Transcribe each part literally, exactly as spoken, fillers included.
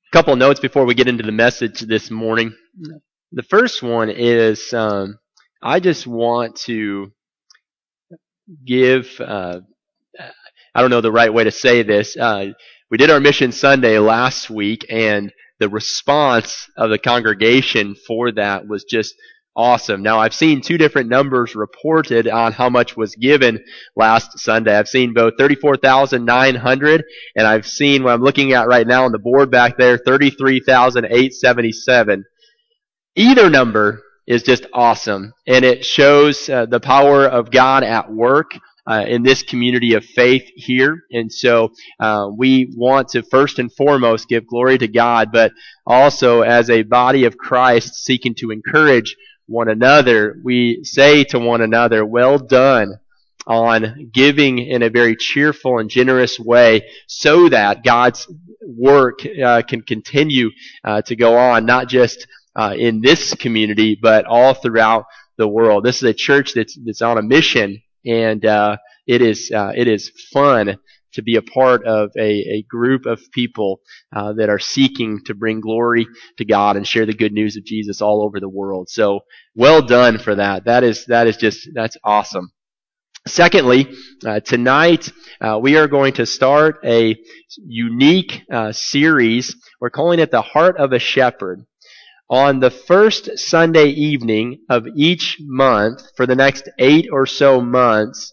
couple of notes before we get into the message this morning. The first one is um, I just want to give, uh, I don't know the right way to say this. Uh, we did our Mission Sunday last week, and the response of the congregation for that was just awesome. Now, I've seen two different numbers reported on how much was given last Sunday. I've seen both thirty-four thousand nine hundred, and I've seen what I'm looking at right now on the board back there, thirty-three thousand eight hundred seventy-seven. Either number is just awesome, and it shows uh, the power of God at work uh, in this community of faith here. And so uh, we want to first and foremost give glory to God, but also as a body of Christ seeking to encourage one another, we say to one another, well done on giving in a very cheerful and generous way so that God's work uh, can continue uh, to go on, not just uh, in this community, but all throughout the world. This is a church that's that's on a mission, and uh, it is uh, it is fun to be a part of a, a group of people uh, that are seeking to bring glory to God and share the good news of Jesus all over the world. So well done for that. That is that is just that's awesome. Secondly, uh, tonight uh, we are going to start a unique uh, series. We're calling it The Heart of a Shepherd. On the first Sunday evening of each month for the next eight or so months,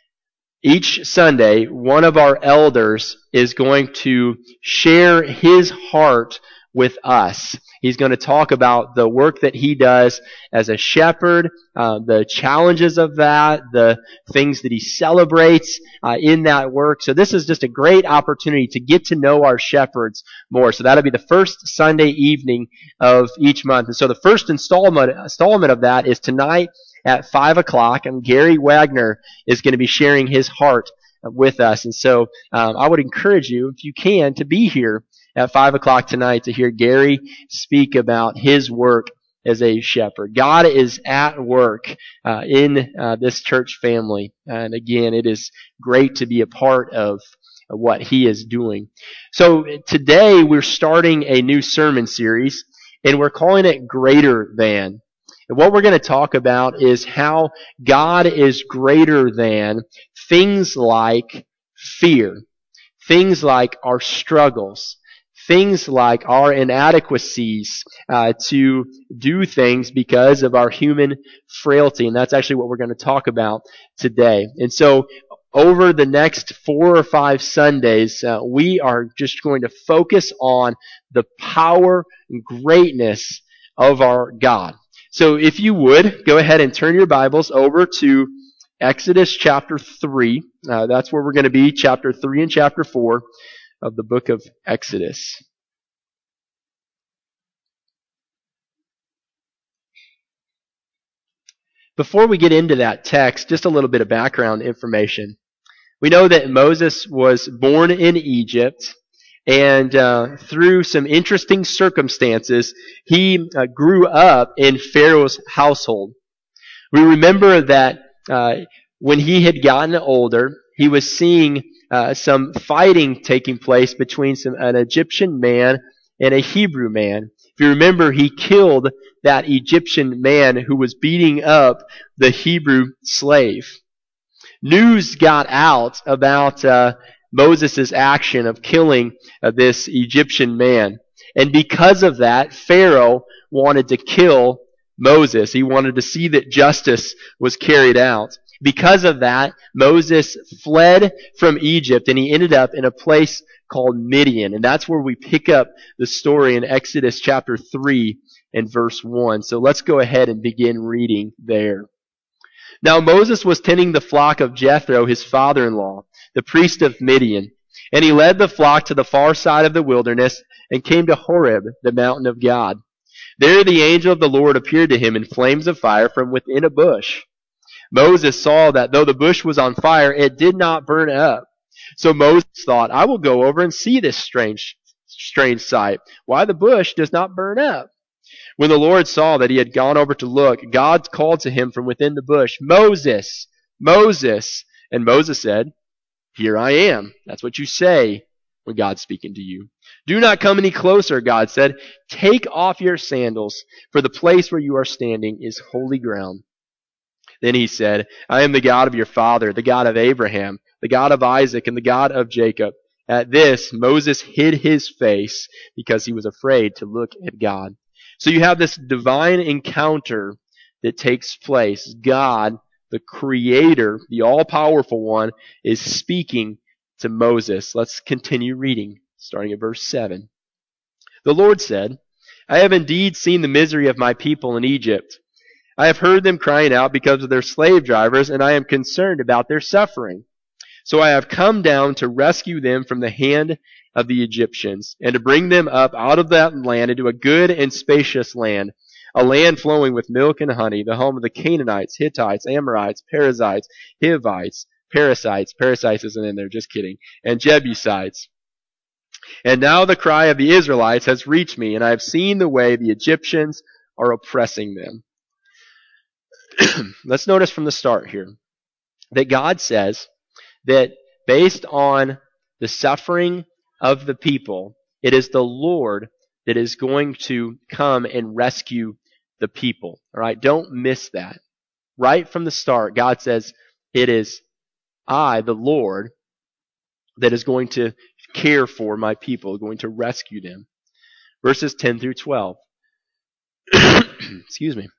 each Sunday, one of our elders is going to share his heart with us. He's going to talk about the work that he does as a shepherd, uh, the challenges of that, the things that he celebrates uh, in that work. So this is just a great opportunity to get to know our shepherds more. So that'll be the first Sunday evening of each month. And so the first installment, installment of that is tonight at five o'clock, and Gary Wagner is going to be sharing his heart with us. And so um, I would encourage you, if you can, to be here at five o'clock tonight to hear Gary speak about his work as a shepherd. God is at work uh, in uh, this church family. And again, it is great to be a part of what he is doing. So today we're starting a new sermon series, and we're calling it Greater Than. And what we're going to talk about is how God is greater than things like fear, things like our struggles, things like our inadequacies uh, to do things because of our human frailty. And that's actually what we're going to talk about today. And so over the next four or five Sundays, uh, we are just going to focus on the power and greatness of our God. So if you would, go ahead and turn your Bibles over to Exodus chapter three. Uh, that's where we're going to be, chapter three and chapter four of the book of Exodus. Before we get into that text, just a little bit of background information. We know that Moses was born in Egypt, and uh, through some interesting circumstances, he uh, grew up in Pharaoh's household. We remember that uh, when he had gotten older, he was seeing uh, some fighting taking place between some, an Egyptian man and a Hebrew man. If you remember, he killed that Egyptian man who was beating up the Hebrew slave. News got out about uh, Moses' action of killing uh, this Egyptian man. And because of that, Pharaoh wanted to kill Moses. He wanted to see that justice was carried out. Because of that, Moses fled from Egypt, and he ended up in a place called Midian. And that's where we pick up the story in Exodus chapter three and verse one. So let's go ahead and begin reading there. Now Moses was tending the flock of Jethro, his father-in-law, the priest of Midian. And he led the flock to the far side of the wilderness and came to Horeb, the mountain of God. There the angel of the Lord appeared to him in flames of fire from within a bush. Moses saw that though the bush was on fire, it did not burn up. So Moses thought, I will go over and see this strange, strange sight, why the bush does not burn up. When the Lord saw that he had gone over to look, God called to him from within the bush, Moses, Moses. And Moses said, Here I am. That's what you say. when God's speaking to you. Do not come any closer, God said. Take off your sandals, for the place where you are standing is holy ground. Then he said, I am the God of your father, the God of Abraham, the God of Isaac, and the God of Jacob. At this, Moses hid his face because he was afraid to look at God. So you have this divine encounter that takes place. God, the Creator, the all-powerful one, is speaking to Moses. Let's continue reading, starting at verse seven. The Lord said, I have indeed seen the misery of my people in Egypt. I have heard them crying out because of their slave drivers, and I am concerned about their suffering. So I have come down to rescue them from the hand of the Egyptians, and to bring them up out of that land into a good and spacious land, a land flowing with milk and honey, the home of the Canaanites, Hittites, Amorites, Perizzites, Hivites, Perizzites, Perizzites isn't in there, just kidding, and Jebusites. And now the cry of the Israelites has reached me, and I have seen the way the Egyptians are oppressing them. Let's notice from the start here that God says that based on the suffering of the people, it is the Lord that is going to come and rescue the people. All right, don't miss that. Right from the start, God says, it is I, the Lord, that is going to care for my people, going to rescue them. Verses ten through twelve. Excuse me.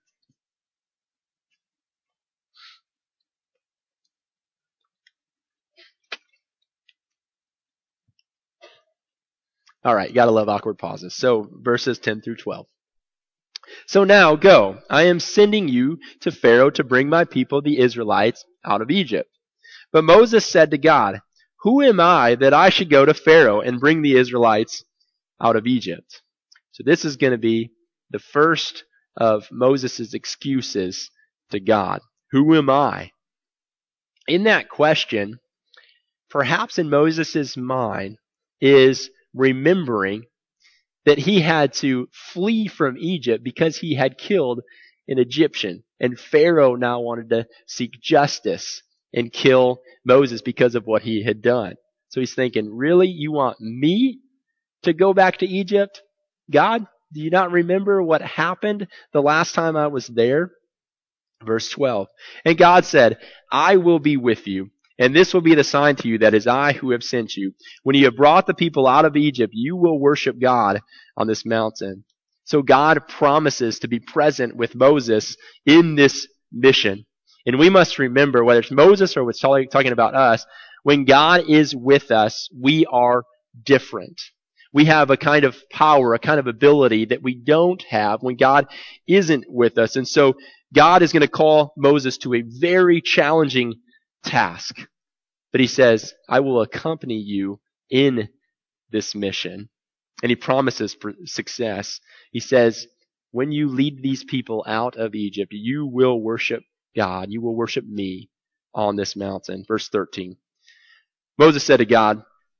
All right, gotta love awkward pauses. So, verses ten through twelve. So now go, I am sending you to Pharaoh to bring my people, the Israelites, out of Egypt. But Moses said to God, who am I that I should go to Pharaoh and bring the Israelites out of Egypt? So this is going to be the first of Moses' excuses to God. Who am I? In that question, perhaps in Moses' mind, is remembering that he had to flee from Egypt because he had killed an Egyptian. And Pharaoh now wanted to seek justice and kill Moses because of what he had done. So he's thinking, really? You want me to go back to Egypt? God, do you not remember what happened the last time I was there? Verse twelve. And God said, I will be with you, and this will be the sign to you that it is I who have sent you. When you have brought the people out of Egypt, you will worship God on this mountain. So God promises to be present with Moses in this mission. And we must remember, whether it's Moses or it's talking about us, when God is with us, we are different. We have a kind of power, a kind of ability that we don't have when God isn't with us. And so God is going to call Moses to a very challenging task. But he says, I will accompany you in this mission. And he promises for success. He says, when you lead these people out of Egypt, you will worship God. You will worship me on this mountain. Verse thirteen. Moses said to God,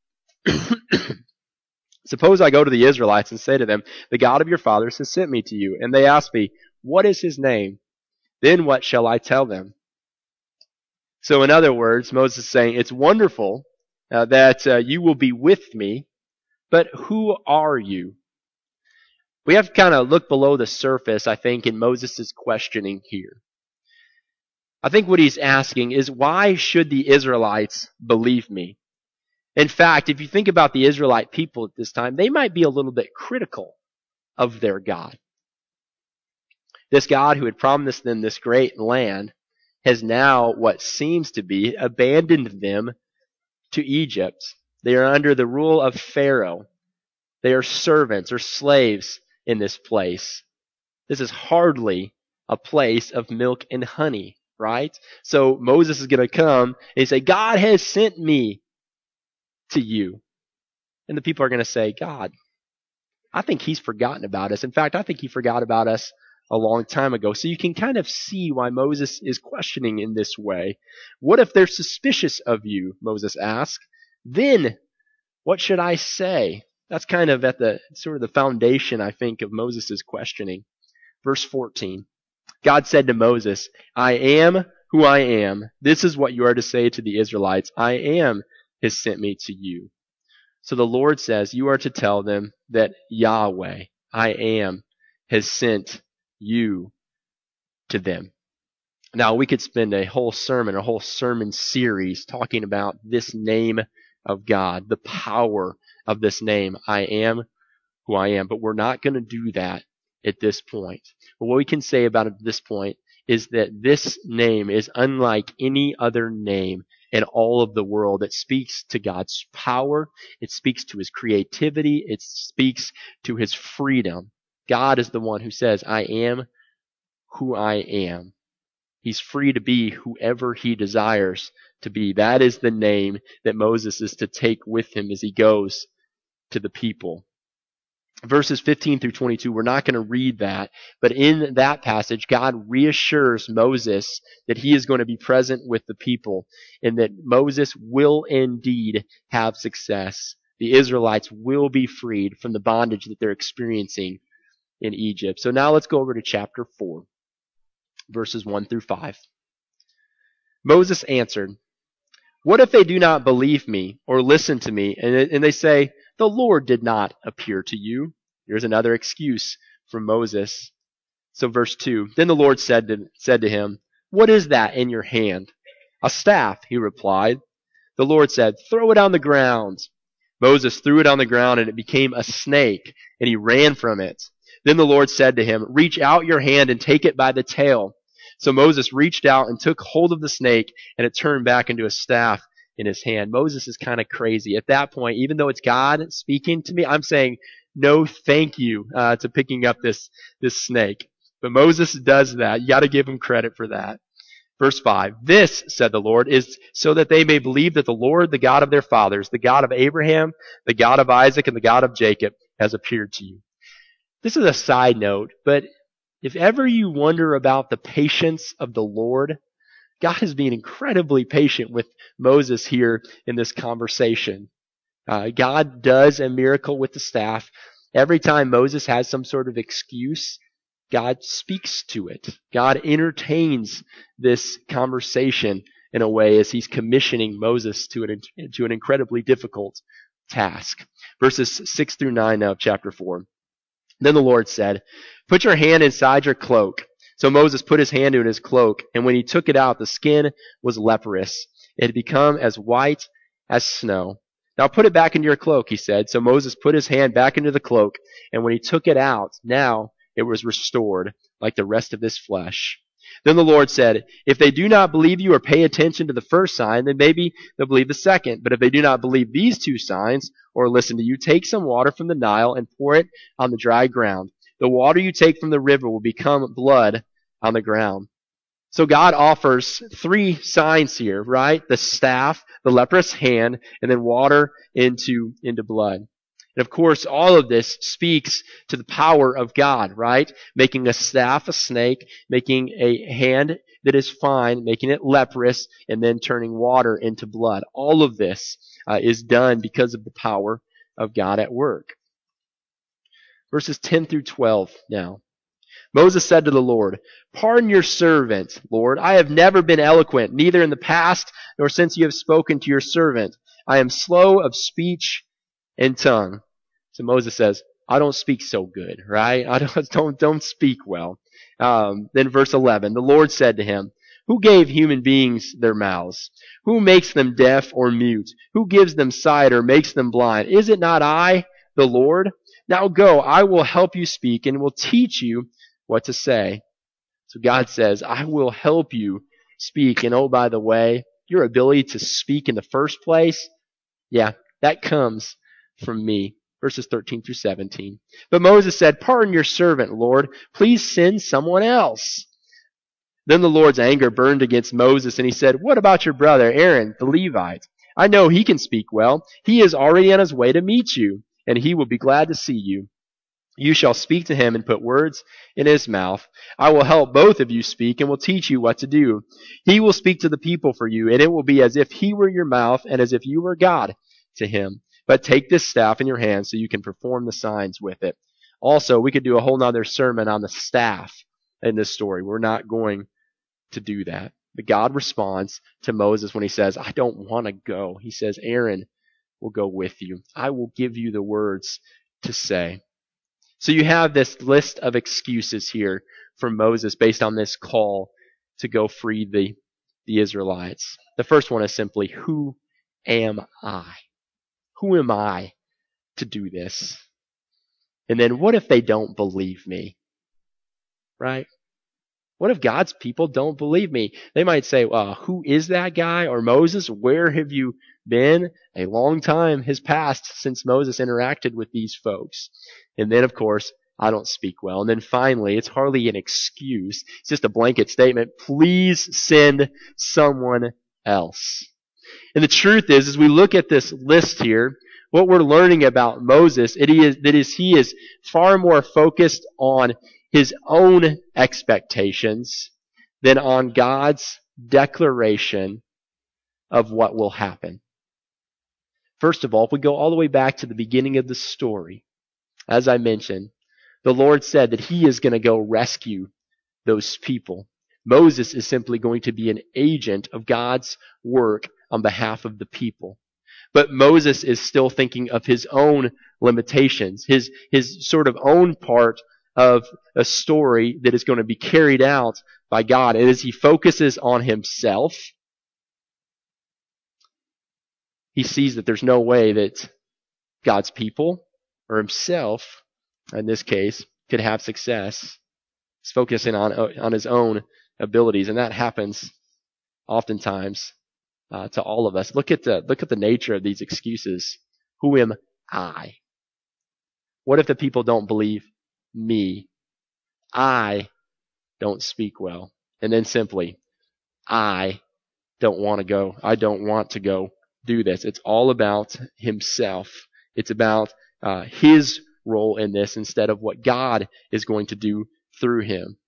suppose I go to the Israelites and say to them, the God of your fathers has sent me to you. And they ask me, what is his name? Then what shall I tell them? So in other words, Moses is saying, it's wonderful uh, that uh, you will be with me, but who are you? We have to kind of look below the surface, I think, in Moses' questioning here. I think what he's asking is, why should the Israelites believe me? In fact, if you think about the Israelite people at this time, they might be a little bit critical of their God. This God who had promised them this great land has now, what seems to be, abandoned them to Egypt. They are under the rule of Pharaoh. They are servants or slaves in this place. This is hardly a place of milk and honey, right? So Moses is going to come and say, God has sent me to you. And the people are going to say, God, I think he's forgotten about us. In fact, I think he forgot about us a long time ago. So you can kind of see why Moses is questioning in this way. What if they're suspicious of you? Moses asked. Then what should I say? That's kind of at the sort of the foundation, I think, of Moses' questioning. Verse fourteen. God said to Moses, I am who I am. This is what you are to say to the Israelites. I am has sent me to you. So the Lord says, you are to tell them that Yahweh, I am, has sent you to them. Now, we could spend a whole sermon, a whole sermon series talking about this name of God, the power of this name, I am who I am, but we're not going to do that at this point. But what we can say about it at this point is that this name is unlike any other name in all of the world. It speaks to God's power. It speaks to his creativity. It speaks to his freedom. God is the one who says, I am who I am. He's free to be whoever he desires to be. That is the name that Moses is to take with him as he goes to the people. Verses fifteen through twenty-two, we're not going to read that, but in that passage, God reassures Moses that he is going to be present with the people and that Moses will indeed have success. The Israelites will be freed from the bondage that they're experiencing in Egypt. So now let's go over to chapter four, verses one through five. Moses answered, what if they do not believe me or listen to me, and, and they say, the Lord did not appear to you? Here's another excuse from Moses. So verse two, then the Lord said to, said to him, what is that in your hand? A staff, he replied. The Lord said, throw it on the ground. Moses threw it on the ground, and it became a snake, and he ran from it. Then the Lord said to him, reach out your hand and take it by the tail. So Moses reached out and took hold of the snake, and it turned back into a staff in his hand. Moses is kind of crazy. At that point, even though it's God speaking to me, I'm saying, no thank you uh, to picking up this, this snake. But Moses does that. You got to give him credit for that. Verse five, this, said the Lord, is so that they may believe that the Lord, the God of their fathers, the God of Abraham, the God of Isaac, and the God of Jacob, has appeared to you. This is a side note, but if ever you wonder about the patience of the Lord, God is being incredibly patient with Moses here in this conversation. Uh, God does a miracle with the staff. Every time Moses has some sort of excuse, God speaks to it. God entertains this conversation in a way as he's commissioning Moses to an, to an incredibly difficult task. Verses six through nine of chapter four. Then the Lord said, put your hand inside your cloak. So Moses put his hand in his cloak, and when he took it out, the skin was leprous. It had become as white as snow. Now put it back into your cloak, he said. So Moses put his hand back into the cloak, and when he took it out, now it was restored like the rest of his flesh. Then the Lord said, if they do not believe you or pay attention to the first sign, then maybe they'll believe the second. But if they do not believe these two signs or listen to you, take some water from the Nile and pour it on the dry ground. The water you take from the river will become blood on the ground. So God offers three signs here, right? The staff, the leprous hand, and then water into, into blood. And of course, all of this speaks to the power of God, right? Making a staff a snake, making a hand that is fine, making it leprous, and then turning water into blood. All of this uh, is done because of the power of God at work. Verses ten through twelve now. Moses said to the Lord, pardon your servant, Lord. I have never been eloquent, neither in the past nor since you have spoken to your servant. I am slow of speech and tongue. So Moses says, I don't speak so good, right? I don't don't, don't speak well. Um, then verse eleven, the Lord said to him, who gave human beings their mouths? Who makes them deaf or mute? Who gives them sight or makes them blind? Is it not I, the Lord? Now go, I will help you speak and will teach you what to say. So God says, I will help you speak. And oh, by the way, your ability to speak in the first place, yeah, that comes from me. Verses thirteen through seventeen. But Moses said, pardon your servant, Lord. Please send someone else. Then the Lord's anger burned against Moses, and he said, what about your brother Aaron, the Levite? I know he can speak well. He is already on his way to meet you, and he will be glad to see you. You shall speak to him and put words in his mouth. I will help both of you speak and will teach you what to do. He will speak to the people for you, and it will be as if he were your mouth and as if you were God to him. But take this staff in your hand so you can perform the signs with it. Also, we could do a whole nother sermon on the staff in this story. We're not going to do that. But God responds to Moses when he says, I don't want to go. He says, Aaron, will go with you. I will give you the words to say. So you have this list of excuses here from Moses based on this call to go free the, the Israelites. The first one is simply, who am I? Who am I to do this? And then what if they don't believe me? Right? What if God's people don't believe me? They might say, well, who is that guy? Or Moses, where have you been? A long time has passed since Moses interacted with these folks. And then, of course, I don't speak well. And then finally, it's hardly an excuse. It's just a blanket statement. Please send someone else. And the truth is, as we look at this list here, what we're learning about Moses, it is that is he is far more focused on his own expectations than on God's declaration of what will happen. First of all, if we go all the way back to the beginning of the story, as I mentioned, the Lord said that he is going to go rescue those people. Moses is simply going to be an agent of God's work on behalf of the people. But Moses is still thinking of his own limitations, his, his sort of own part of a story that is going to be carried out by God. And as he focuses on himself, he sees that there's no way that God's people or himself, in this case, could have success. He's focusing on, on his own abilities, and that happens oftentimes uh, to all of us. Look at the look at the nature of these excuses. Who am I? What if the people don't believe me? I don't speak well. And then simply, I don't want to go. I don't want to go do this. It's all about himself. It's about uh, his role in this instead of what God is going to do through him.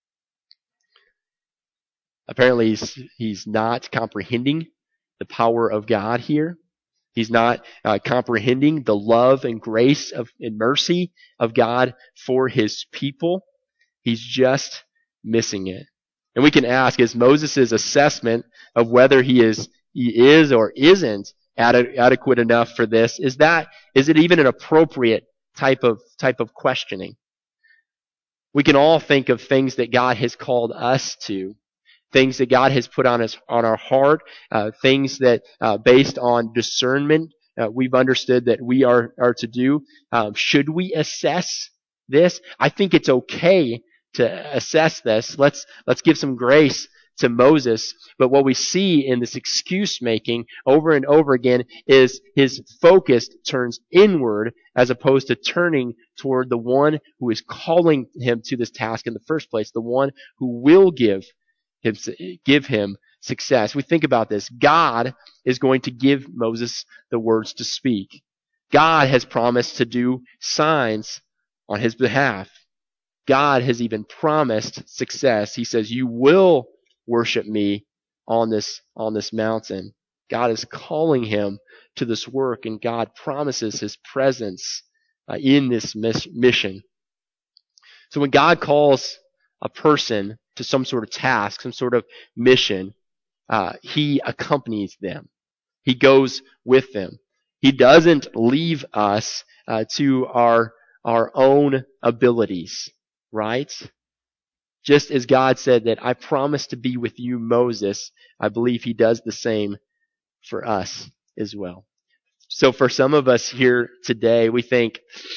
Apparently, he's, he's not comprehending the power of God here. He's not uh, comprehending the love and grace of, and mercy of God for his people. He's just missing it. And we can ask, is Moses' assessment of whether he is he is or isn't ad- adequate enough for this, is that is it even an appropriate type of type of questioning? We can all think of things that God has called us to, things that God has put on us on our heart, uh, things that uh, based on discernment uh, we've understood that we are are to do. Um, should we assess this? I think it's okay to assess this. Let's let's give some grace to Moses. But what we see in this excuse making over and over again is his focus turns inward as opposed to turning toward the one who is calling him to this task in the first place, the one who will give him, give him success. We think about this. God is going to give Moses the words to speak. God has promised to do signs on his behalf. God has even promised success. He says, you will worship me on this, on this mountain. God is calling him to this work, and God promises his presence uh, in this miss- mission. So when God calls a person to some sort of task, some sort of mission, uh, he accompanies them. He goes with them. He doesn't leave us uh, to our, our own abilities, right? Just as God said that, I promise to be with you, Moses, I believe he does the same for us as well. So for some of us here today, we think,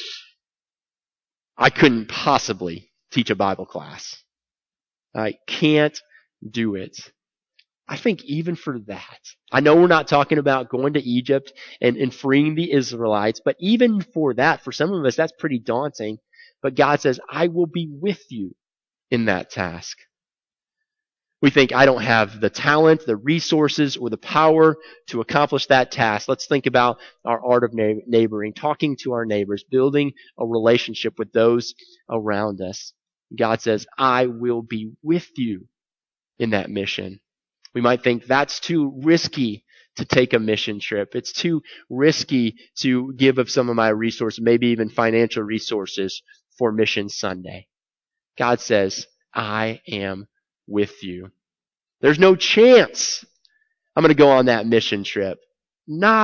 I couldn't possibly teach a Bible class. I can't do it. I think even for that, I know we're not talking about going to Egypt and, and freeing the Israelites, but even for that, for some of us, that's pretty daunting. But God says, I will be with you in that task. We think, I don't have the talent, the resources, or the power to accomplish that task. Let's think about our art of neighboring, talking to our neighbors, building a relationship with those around us. God says, I will be with you in that mission. We might think that's too risky to take a mission trip. It's too risky to give of some of my resources, maybe even financial resources for Mission Sunday. God says, I am with you. There's no chance I'm going to go on that mission trip. Not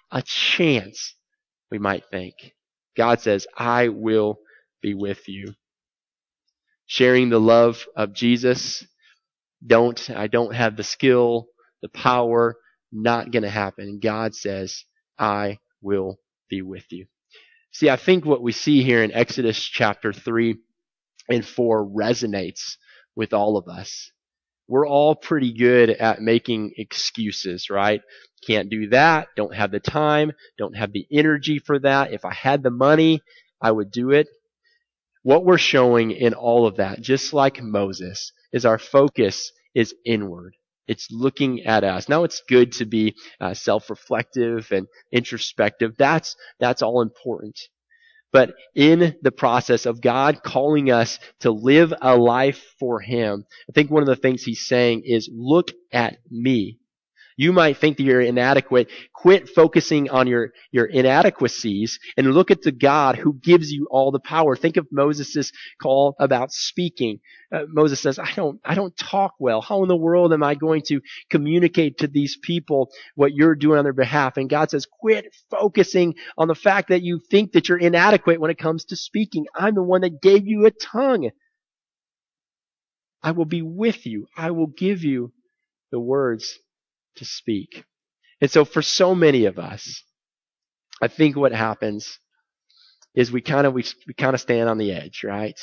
a chance, we might think. God says, I will be with you. Sharing the love of Jesus, don't, I don't have the skill, the power, not going to happen. God says, I will be with you. See, I think what we see here in Exodus chapter three and four resonates with all of us. We're all pretty good at making excuses, right? Can't do that, don't have the time, don't have the energy for that. If I had the money, I would do it. What we're showing in all of that, just like Moses, is our focus is inward. It's looking at us. Now, it's good to be uh, self-reflective and introspective. That's, that's all important. But in the process of God calling us to live a life for Him, I think one of the things He's saying is, look at me. You might think that you're inadequate. Quit focusing on your, your inadequacies and look at the God who gives you all the power. Think of Moses' call about speaking. Uh, Moses says, I don't, I don't talk well. How in the world am I going to communicate to these people what you're doing on their behalf? And God says, quit focusing on the fact that you think that you're inadequate when it comes to speaking. I'm the one that gave you a tongue. I will be with you. I will give you the words to speak. And so for so many of us, I think what happens is we kind of we, we kind of stand on the edge, right?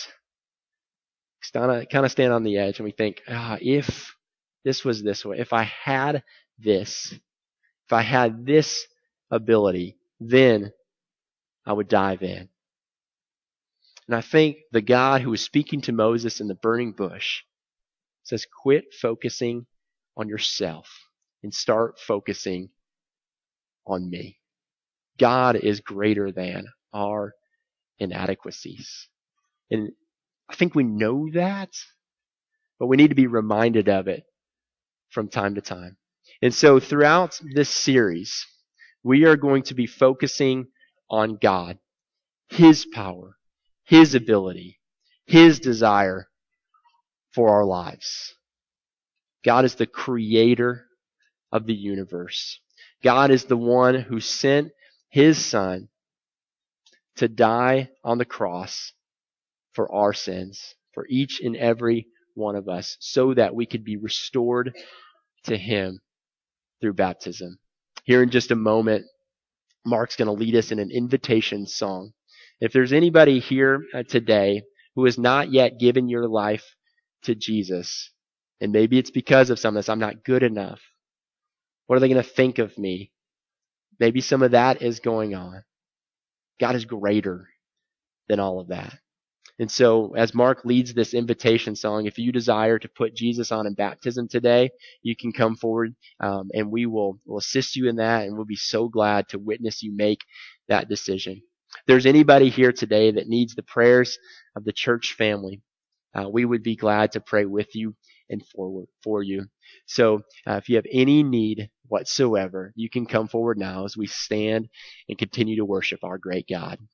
Kind of kind of stand on the edge and we think, ah, if this was this way, if I had this, if I had this ability, then I would dive in. And I think the God who was speaking to Moses in the burning bush says, quit focusing on yourself and start focusing on me. God is greater than our inadequacies. And I think we know that, but we need to be reminded of it from time to time. And so throughout this series, we are going to be focusing on God, His power, His ability, His desire for our lives. God is the creator of the universe. God is the one who sent His Son to die on the cross for our sins, for each and every one of us, so that we could be restored to Him through baptism. Here in just a moment, Mark's going to lead us in an invitation song. If there's anybody here today who has not yet given your life to Jesus, and maybe it's because of some of this, I'm not good enough. What are they going to think of me? Maybe some of that is going on. God is greater than all of that. And so as Mark leads this invitation song, if you desire to put Jesus on in baptism today, you can come forward um, and we will will assist you in that, and we'll be so glad to witness you make that decision. If there's anybody here today that needs the prayers of the church family, uh, we would be glad to pray with you and forward for you. So uh, if you have any need whatsoever, you can come forward now as we stand and continue to worship our great God.